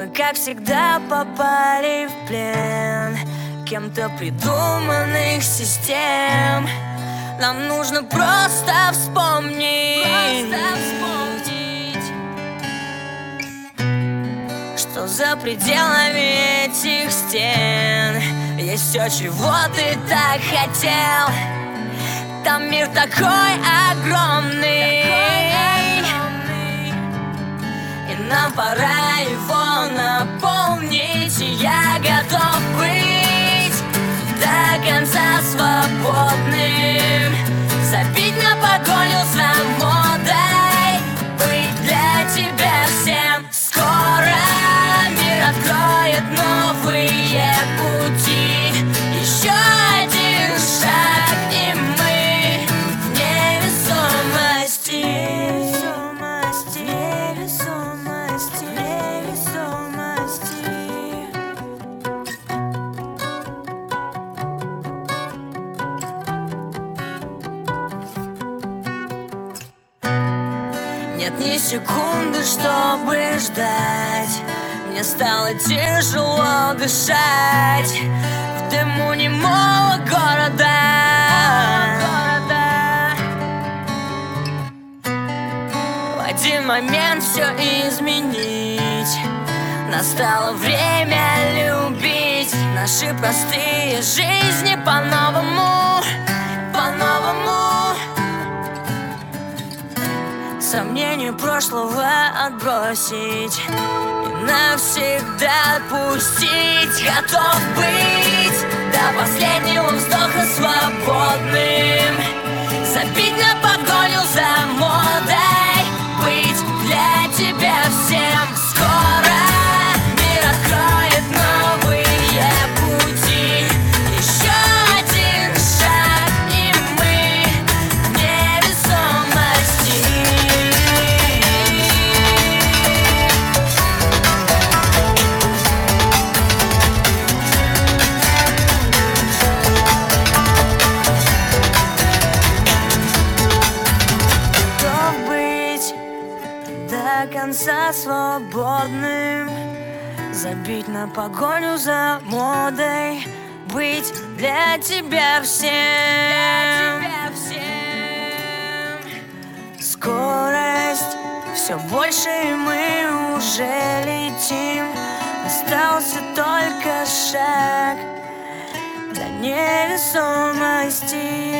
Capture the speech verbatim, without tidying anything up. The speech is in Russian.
как всегда, попали в плен кем-то придуманных систем. Нам нужно просто вспомнить, просто вспомнить, что за пределами этих стен есть все, чего ты так хотел. Там мир такой огромный, такой огромный, и нам пора его наполнить. И я готов быть до конца свободным, забить на погоню за модой, быть для тебя всем. Скоро мир откроет новые пути, еще один шаг, и мы в невесомости, невесомости, невесомости, невесомости. Нет ни секунды, чтобы ждать. Мне стало тяжело дышать в дыму немого города. В один момент все изменить. Настало время любить наши простые жизни по-новому, по-новому. Сомнения прошлого отбросить и навсегда отпустить. Готов быть до последнего вздоха свободным, забить на погоню за модой, быть для тебя всем. Скоро мир откроет новые пути, еще один шаг, и мы в невесомости. До конца свободным, забить на погоню за модой, быть для тебя всем, для тебя всем. Скорость все больше, и мы уже летим. Остался только шаг до невесомости.